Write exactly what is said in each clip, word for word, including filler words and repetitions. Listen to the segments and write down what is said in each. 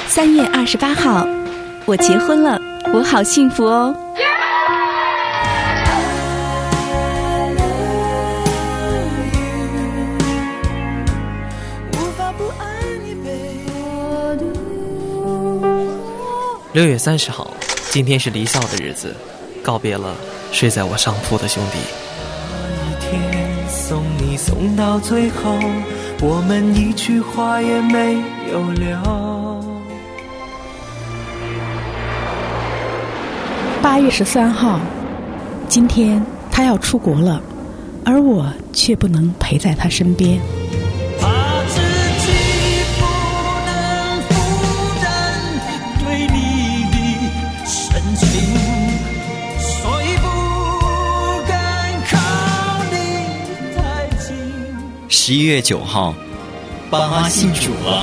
三月二十八号，我结婚了，我好幸福哦。 六月三十号，今天是离校的日子，告别了睡在我上铺的兄弟。 那一天送你送到最后，我们一句话也没有聊。 八月十三号，今天他要出国了，而我却不能陪在他身边。 怕自己不能负担对你的深情，所以不敢靠你太近。 十一月九号，爸妈信主了。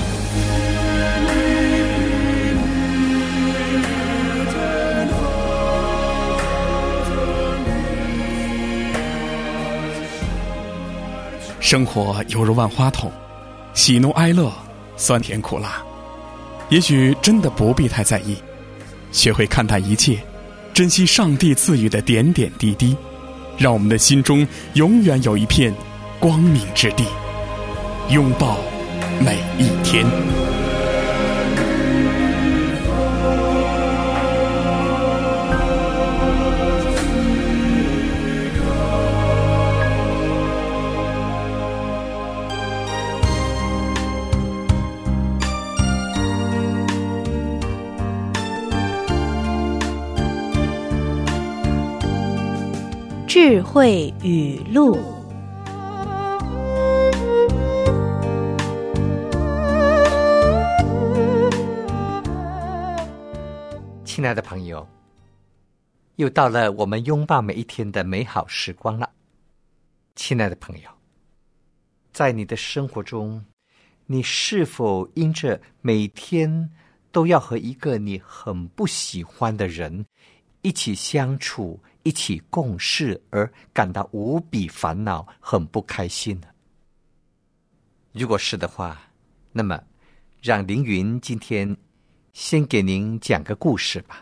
生活犹如万花筒，喜怒哀乐，酸甜苦辣。也许真的不必太在意，学会看淡一切，珍惜上帝赐予的点点滴滴，让我们的心中永远有一片光明之地，拥抱每一天。 智慧语录。 亲爱的朋友，又到了我们拥抱每一天的美好时光了。亲爱的朋友，在你的生活中，你是否因着每天都要和一个你很不喜欢的人一起相处，一起共事而感到无比烦恼，很不开心呢？如果是的话，那么让凌云今天先给您讲个故事吧。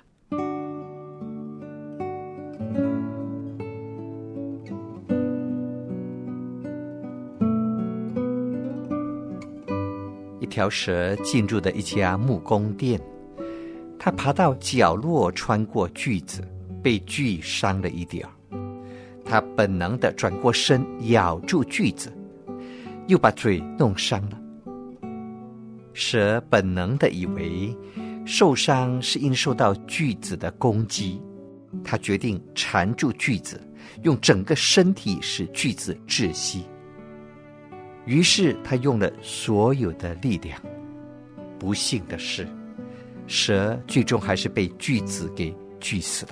一条蛇进入了一家木工店，它爬到角落，穿过锯子，被锯伤了一点儿。他本能地转过身，咬住锯子，又把嘴弄伤了。蛇本能地以为受伤是因受到锯子的攻击，他决定缠住锯子，用整个身体使锯子窒息。于是他用了所有的力量，不幸的是，蛇最终还是被锯子给锯死了。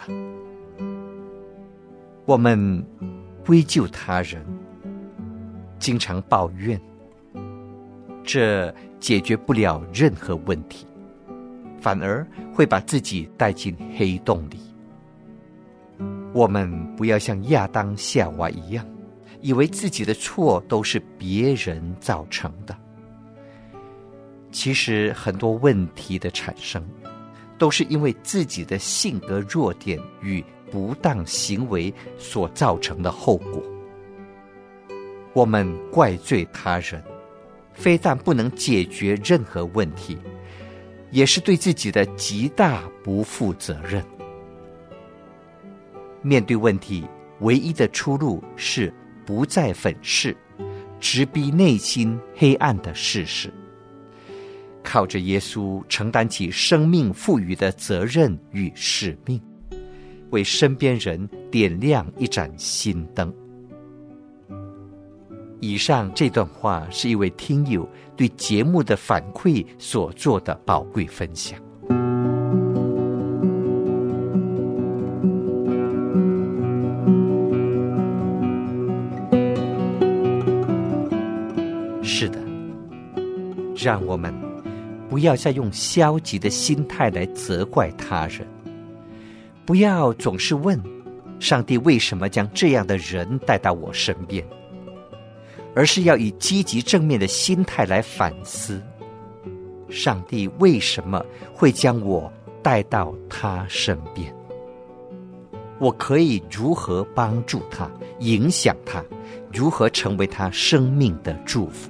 我们归咎他人，经常抱怨，这解决不了任何问题，反而会把自己带进黑洞里。我们不要像亚当夏娃一样，以为自己的错都是别人造成的。其实很多问题的产生，都是因为自己的性格弱点与不当行为所造成的后果。我们怪罪他人，非但不能解决任何问题，也是对自己的极大不负责任。面对问题，唯一的出路是不再粉饰，直逼内心黑暗的事实，靠着耶稣承担起生命赋予的责任与使命，为身边人点亮一盏心灯。以上这段话是一位听友对节目的反馈所做的宝贵分享。是的，让我们不要再用消极的心态来责怪他人，不要总是问上帝为什么将这样的人带到我身边，而是要以积极正面的心态来反思， 上帝为什么会将我带到他身边？我可以如何帮助他，影响他，如何成为他生命的祝福？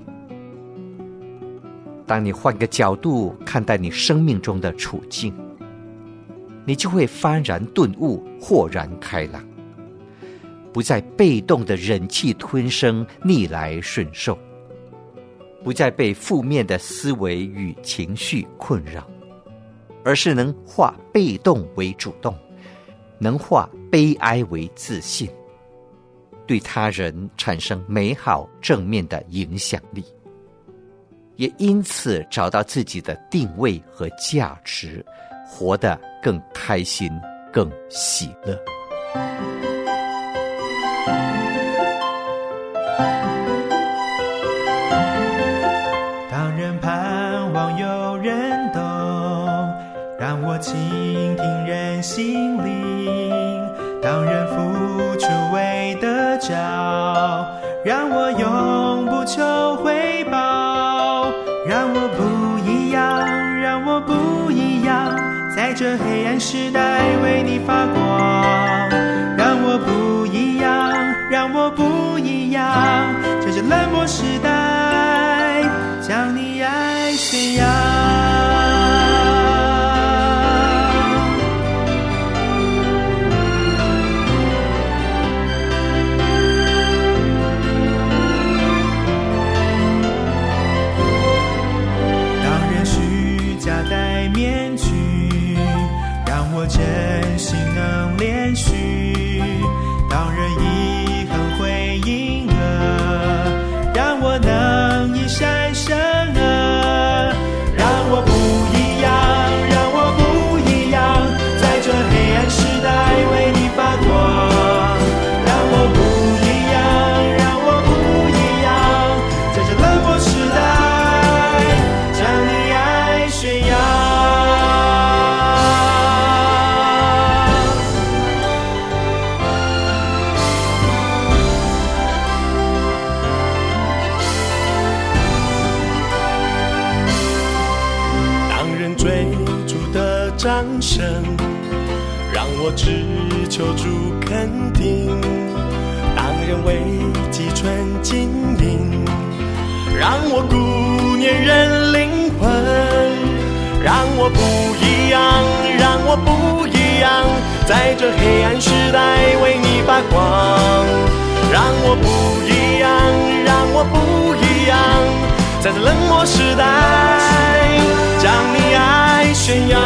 当你换个角度看待你生命中的处境，你就会幡然顿悟，豁然开朗，不再被动的忍气吞声，逆来顺受，不再被负面的思维与情绪困扰，而是能化被动为主动，能化悲哀为自信，对他人产生美好正面的影响力，也因此找到自己的定位和价值，活得更开心，更喜乐。 当人盼望有人懂，让我倾听人心灵；当人付出为得着，让我永不求回报。让我不一样，让我不一样，在这黑暗时代为你发光。让我不一样，让我不一样，在这冷漠时代将你爱宣扬。当人虚假戴面具，让我真心能连续；当人以恨回应恶，让我能以善胜恶。让我不一样，让我不一样，在这黑暗时代为你发光。让我不一样，让我不一样，在这冷漠时代将你爱宣扬。追逐的掌声，让我只求主肯定；当人为己存经营，让我顾念人灵魂。让我不一样，让我不一样，在这黑暗时代为你发光。让我不一样，让我不一样，在这冷漠时代将你爱宣扬。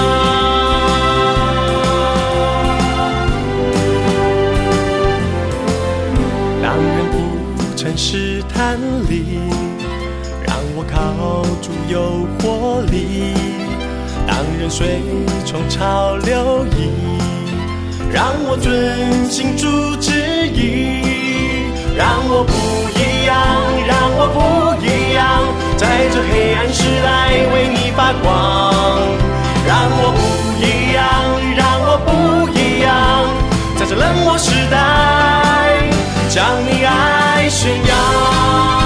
当人不曾试探里，让我靠主有活力；当人随从潮流移，让我遵行主旨意。让我不一样，让我不一样，在这黑暗时代为你发光。让我不一样，让我不一样，在这冷漠时代将你爱宣扬。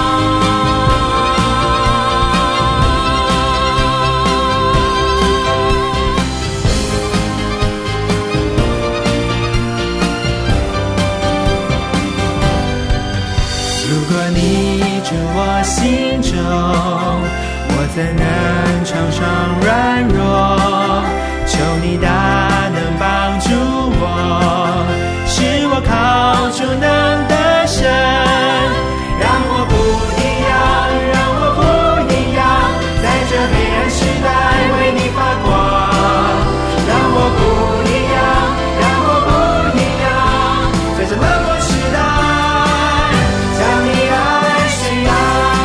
如果你住我心中，我怎能常常软弱？求你大能帮助我，使我靠主能得胜。让我不一样，让我不一样，在这黑暗时代为你发光。让我不一样，让我不一样，在这冷漠时代将你爱宣扬。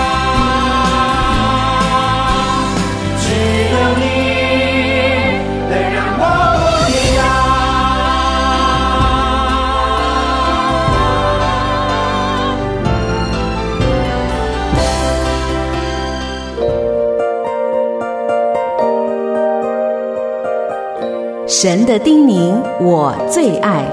只有你能让我不一样。 神的叮咛我最爱。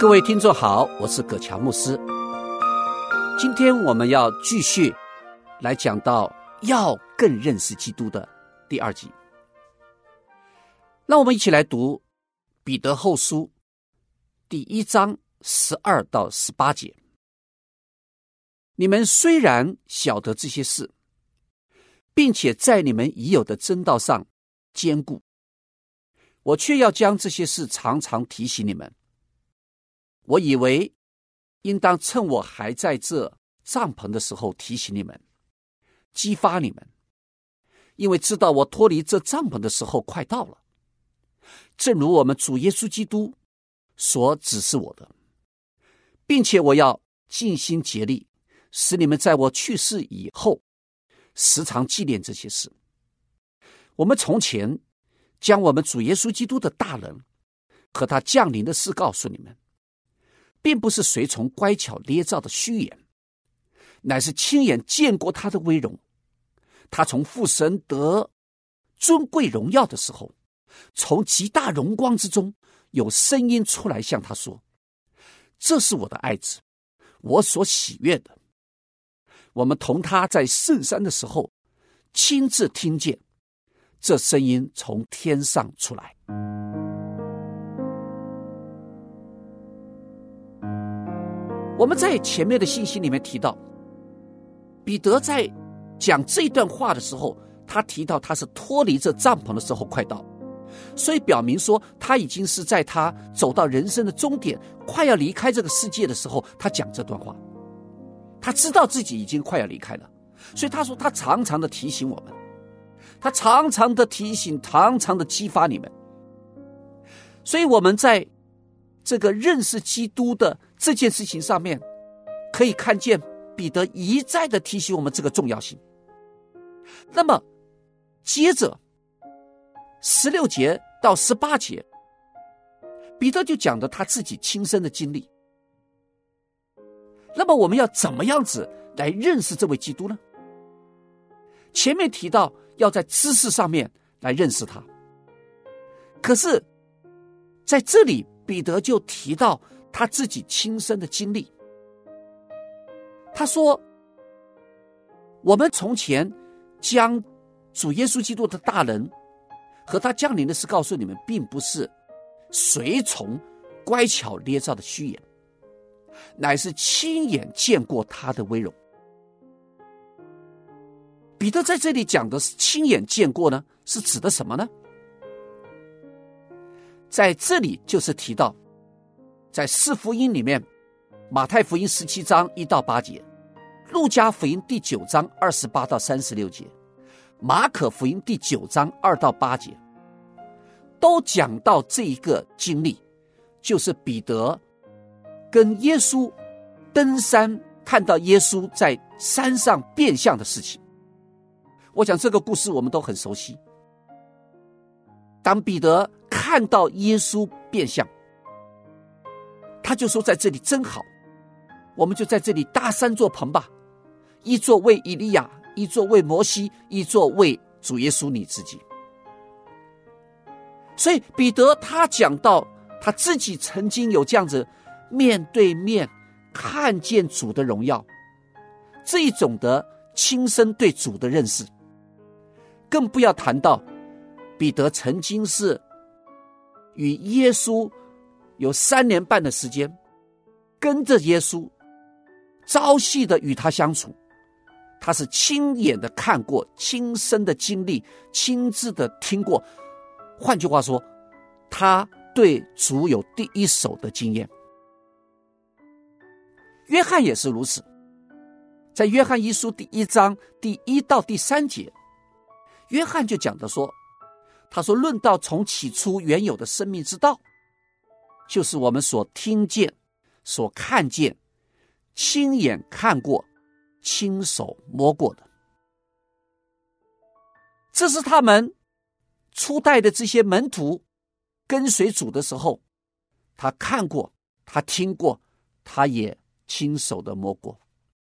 各位听众好，我是葛强牧师。今天我们要继续来讲到要更认识基督的第二集。让我们一起来读彼得后书第一章十二到十八节。你们虽然晓得这些事，并且在你们已有的真道上坚固，我却要将这些事常常提醒你们。我以为应当趁我还在这帐篷的时候提醒你们，激发你们，因为知道我脱离这帐篷的时候快到了。正如我们主耶稣基督所指示我的，并且我要尽心竭力，使你们在我去世以后时常纪念这些事。我们从前将我们主耶稣基督的大能和他降临的事告诉你们，并不是随从乖巧捏造的虚言，乃是亲眼见过他的威荣。他从父神得尊贵荣耀的时候，从极大荣光之中有声音出来向他说，这是我的爱子，我所喜悦的。我们同他在圣山的时候亲自听见这声音从天上出来。我们在前面的信息里面提到，彼得在讲这段话的时候，他提到他是脱离这帐篷的时候快到，所以表明说他已经是在他走到人生的终点，快要离开这个世界的时候，他讲这段话。他知道自己已经快要离开了，所以他说他常常的提醒我们，他常常的提醒，常常的激发你们。所以我们在这个认识基督的这件事情上面，可以看见彼得一再的提醒我们这个重要性。那么接着十六节到十八节，彼得就讲的他自己亲身的经历。那么我们要怎么样子来认识这位基督呢？前面提到要在知识上面来认识他，可是在这里彼得就提到他自己亲身的经历。他说，我们从前将主耶稣基督的大能和他降临的事告诉你们，并不是随从乖巧捏造的虚言，乃是亲眼见过他的威荣。彼得在这里讲的是亲眼见过呢，是指的什么呢？在这里就是提到在四福音里面，马太福音十七章一到八节，路加福音第九章二十八到三十六节，马可福音第九章二到八节，都讲到这一个经历，就是彼得跟耶稣登山，看到耶稣在山上变相的事情。我想这个故事我们都很熟悉。当彼得看到耶稣变相，他就说在这里真好，我们就在这里搭三座棚吧，一座为以利亚，一座为摩西，一座为主耶稣你自己。所以彼得他讲到他自己曾经有这样子面对面看见主的荣耀，这一种的亲身对主的认识，更不要谈到彼得曾经是与耶稣有三年半的时间跟着耶稣朝夕的与他相处，他是亲眼的看过，亲身的经历，亲自的听过。换句话说，他对主有第一手的经验。约翰也是如此，在约翰一书第一章第一到第三节，约翰就讲的说，他说论到从起初原有的生命之道，就是我们所听见，所看见，亲眼看过，亲手摸过的。这是他们初代的这些门徒跟随主的时候，他看过，他听过，他也亲手的摸过。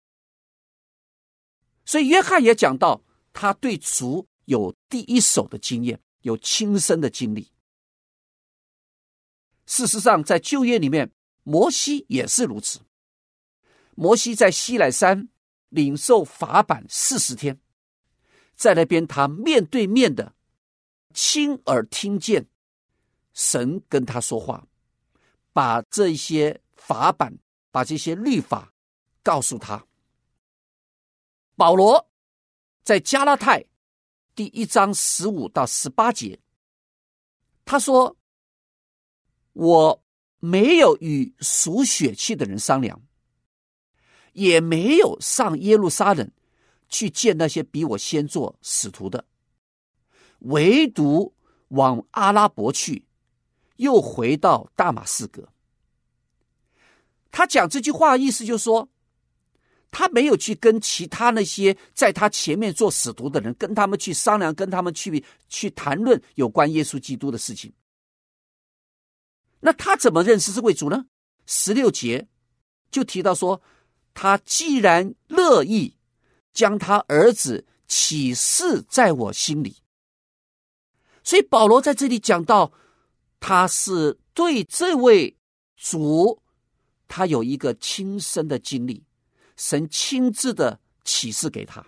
所以约翰也讲到他对主有第一手的经验，有亲身的经历。事实上在旧约里面摩西也是如此。摩西在西乃山领受法版四十天，在那边他面对面的亲耳听见神跟他说话，把这些法版，把这些律法告诉他。保罗在加拉太第一章十五到十八节，他说，我没有与属血气的人商量，也没有上耶路撒冷去见那些比我先做使徒的，唯独往阿拉伯去，又回到大马士革。他讲这句话的意思就是说，他没有去跟其他那些在他前面做使徒的人，跟他们去商量，跟他们去去谈论有关耶稣基督的事情。那他怎么认识这位主呢？十六节就提到说，他既然乐意将他儿子启示在我心里。所以保罗在这里讲到，他是对这位主他有一个亲身的经历，神亲自的启示给他。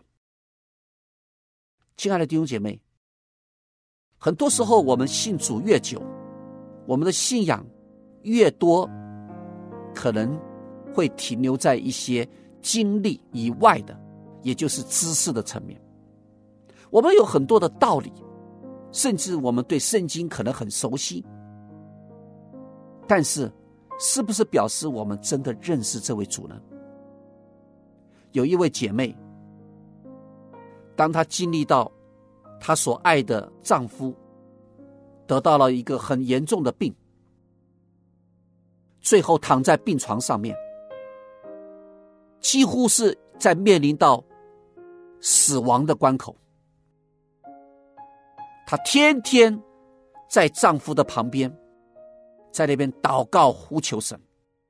亲爱的弟兄姐妹，很多时候我们信主越久，我们的信仰越多，可能会停留在一些经历以外的，也就是知识的层面。我们有很多的道理，甚至我们对圣经可能很熟悉，但是是不是表示我们真的认识这位主呢？有一位姐妹，当她经历到她所爱的丈夫得到了一个很严重的病，最后躺在病床上面，几乎是在面临到死亡的关口。她天天在丈夫的旁边，在那边祷告呼求神。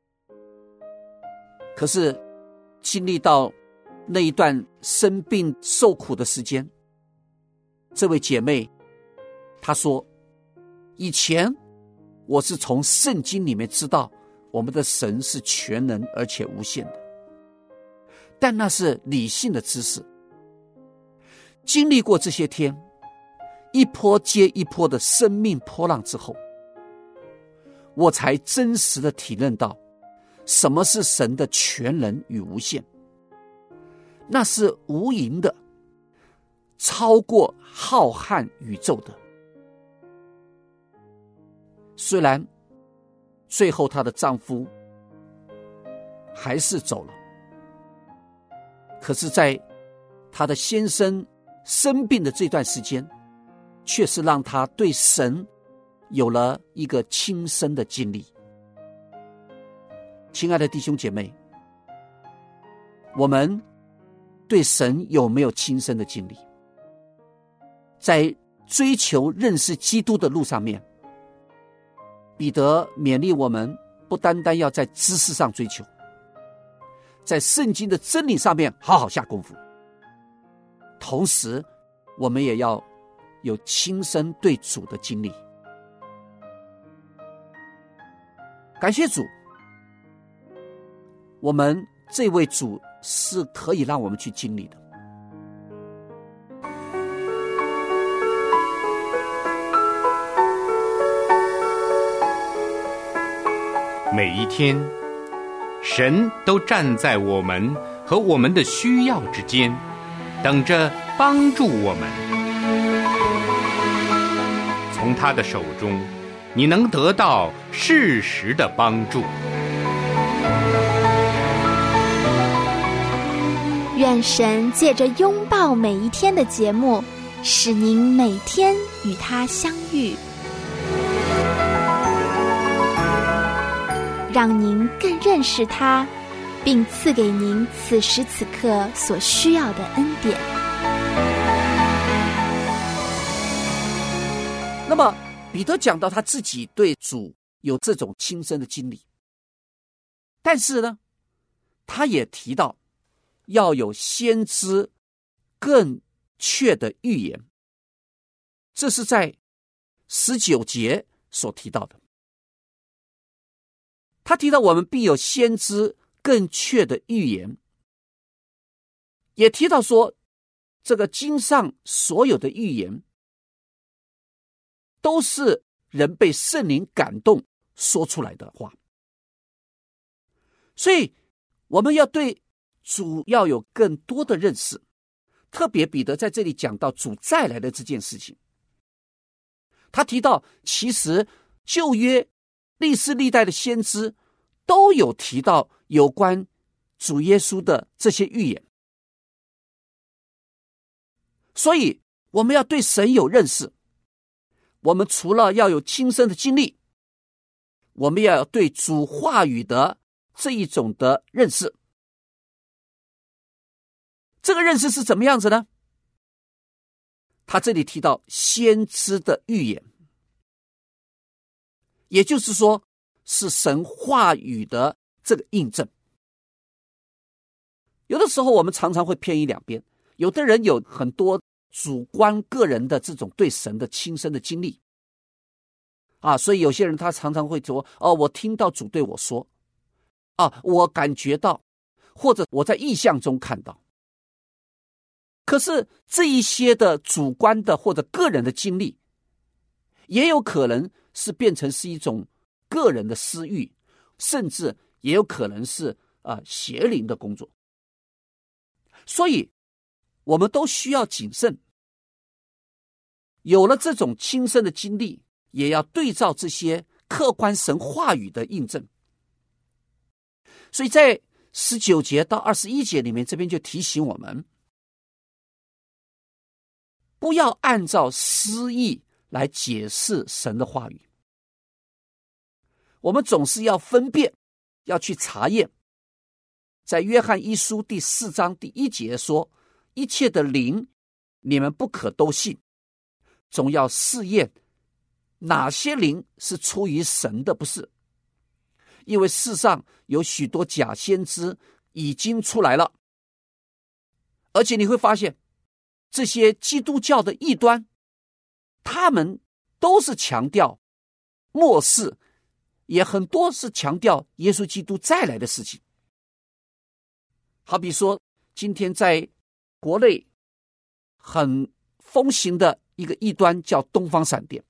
可是经历到那一段生病受苦的时间，这位姐妹她说，以前我是从圣经里面知道我们的神是全能而且无限的，但那是理性的知识。经历过这些天，一波接一波的生命波浪之后，我才真实的体认到什么是神的全能与无限。那是无垠的，超过浩瀚宇宙的。虽然最后她的丈夫还是走了，可是在她的先生生病的这段时间，却是让她对神有了一个亲身的经历。亲爱的弟兄姐妹，我们对神有没有亲身的经历？在追求认识基督的路上面，彼得勉励我们，不单单要在知识上追求，在圣经的真理上面好好下功夫，同时我们也要有亲身对主的经历。感谢主，我们这位主是可以让我们去经历的。 每一天，神都站在我们和我们的需要之间，等着帮助我们。从他的手中，你能得到适时的帮助。 愿神借着拥抱每一天的节目，使您每天与他相遇，让您更认识他，并赐给您此时此刻所需要的恩典。 那么彼得讲到他自己对主有这种亲身的经历，但是呢，他也提到要有先知更确的预言，这是在十九节所提到的。 他提到我们必有先知更确的预言，也提到说这个经上所有的预言都是人被圣灵感动说出来的话。所以我们要对主要有更多的认识，特别彼得在这里讲到主再来的这件事情，他提到其实旧约历世历代的先知都有提到有关主耶稣的这些预言。所以我们要对神有认识，我们除了要有亲身的经历，我们要有对主话语的这一种的认识。这个认识是怎么样子呢？他这里提到先知的预言，也就是说是神话语的这个印证。有的时候我们常常会偏移两边，有的人有很多主观个人的这种对神的亲身的经历啊，所以有些人他常常会说，哦，我听到主对我说，啊，我感觉到，或者我在意象中看到。可是这一些的主观的或者个人的经历，也有可能是变成是一种个人的私欲，甚至也有可能是啊邪灵的工作。所以我们都需要谨慎，有了这种亲身的经历，也要对照这些客观神话语的印证。所以在十九节到二十一节里面，这边就提醒我们，不要按照私意来解释神的话语。我们总是要分辨，要去查验。在约翰一书第四章第一节说，一切的灵你们不可都信，总要试验哪些灵是出于神的，不是。因为世上有许多假先知已经出来了，而且你会发现这些基督教的异端，他们都是强调末世，也很多是强调耶稣基督再来的事情。好比说今天在国内很风行的一个异端叫东方闪电，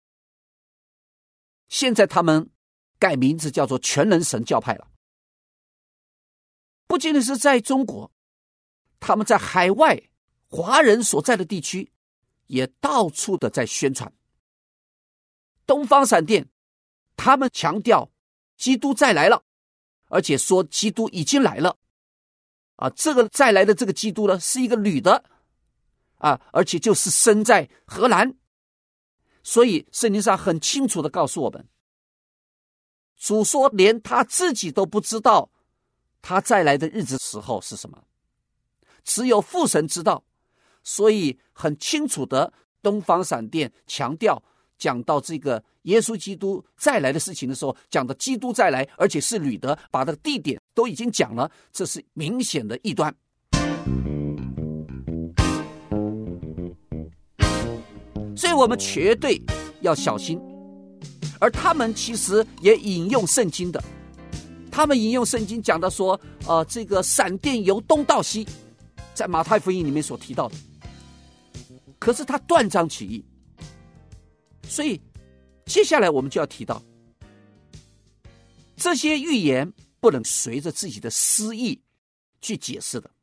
现在他们改名字叫做全能神教派了。不仅仅是在中国，他们在海外华人所在的地区也到处的在宣传东方闪电，他们强调基督再来了，而且说基督已经来了啊，这个再来的这个基督呢，是一个女的啊，而且就是生在荷兰。所以圣经上很清楚的告诉我们，主说连他自己都不知道他再来的日子时候是什么，只有父神知道。所以很清楚的，东方闪电强调讲到这个耶稣基督再来的事情的时候，讲的基督再来，而且是女的，把这个地点都已经讲了，这是明显的异端。所以我们绝对要小心。而他们其实也引用圣经的，他们引用圣经讲到说，呃，这个闪电由东到西，在马太福音里面所提到的。可是他断章取义，所以接下来我们就要提到，这些预言不能随着自己的私意去解释的，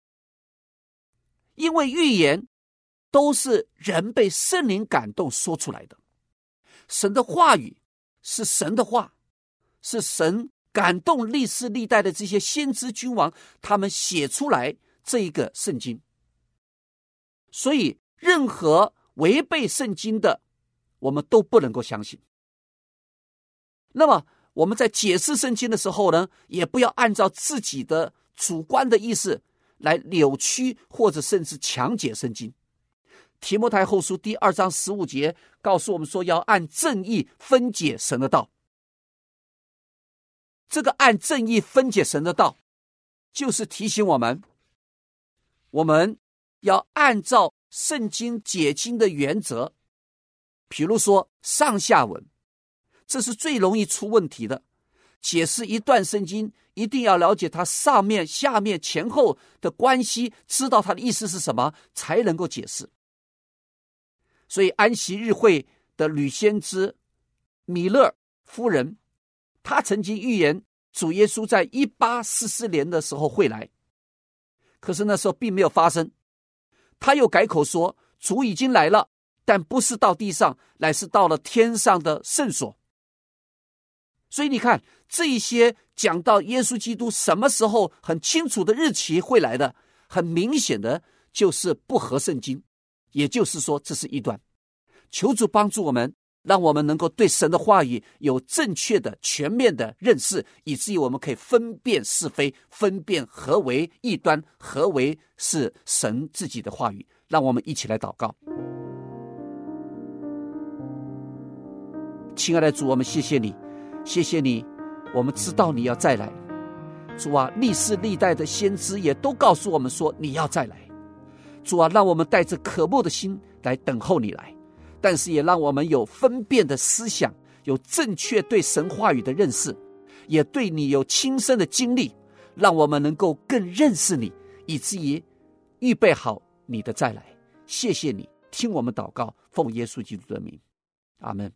因为预言都是人被圣灵感动说出来的。神的话语是神的话，是神感动历世历代的这些先知君王，他们写出来这一个圣经。所以任何违背圣经的，我们都不能够相信。那么我们在解释圣经的时候呢，也不要按照自己的主观的意思来扭曲或者甚至强解圣经。提摩太后书第二章十五节告诉我们说，要按正义分解神的道。这个按正义分解神的道，就是提醒我们，我们要按照圣经解经的原则，比如说上下文，这是最容易出问题的。 解释一段圣经，一定要了解它上面、下面、前后的关系，知道它的意思是什么，才能够解释。所以安息日会的吕先知米勒夫人，她曾经预言主耶稣在一八四四年的时候会来，可是那时候并没有发生。她又改口说，主已经来了，但不是到地上，乃是到了天上的圣所。所以你看，这一些讲到耶稣基督什么时候很清楚的日期会来的，很明显的就是不合圣经，也就是说这是异端。求主帮助我们，让我们能够对神的话语有正确的全面的认识，以至于我们可以分辨是非，分辨何为异端，何为是神自己的话语。让我们一起来祷告。亲爱的主，我们谢谢你，谢谢你，我们知道你要再来。主啊，历世历代的先知也都告诉我们说你要再来。主啊，让我们带着渴慕的心来等候你来，但是也让我们有分辨的思想，有正确对神话语的认识，也对你有亲身的经历，让我们能够更认识你，以至于预备好你的再来。谢谢你，听我们祷告，奉耶稣基督的名，阿们。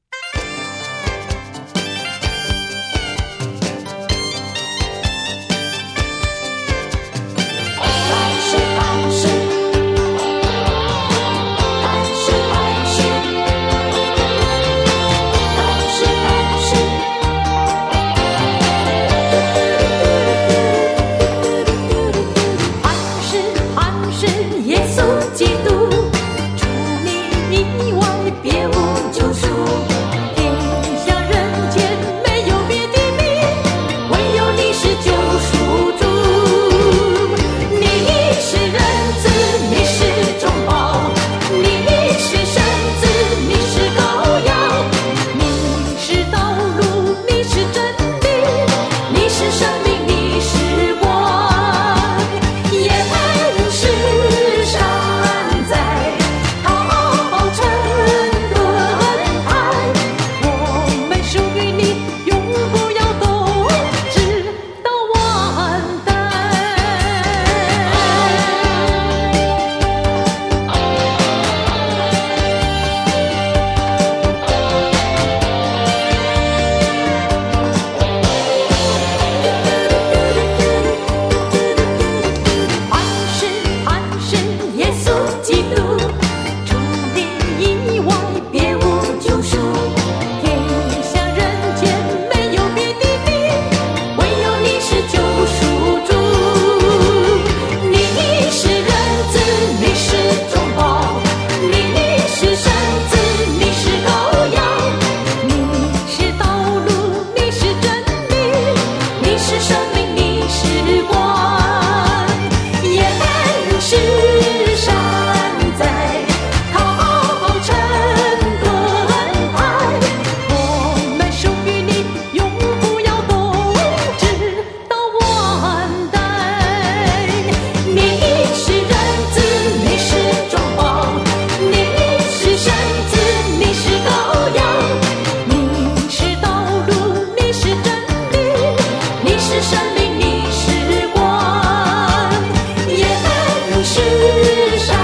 世上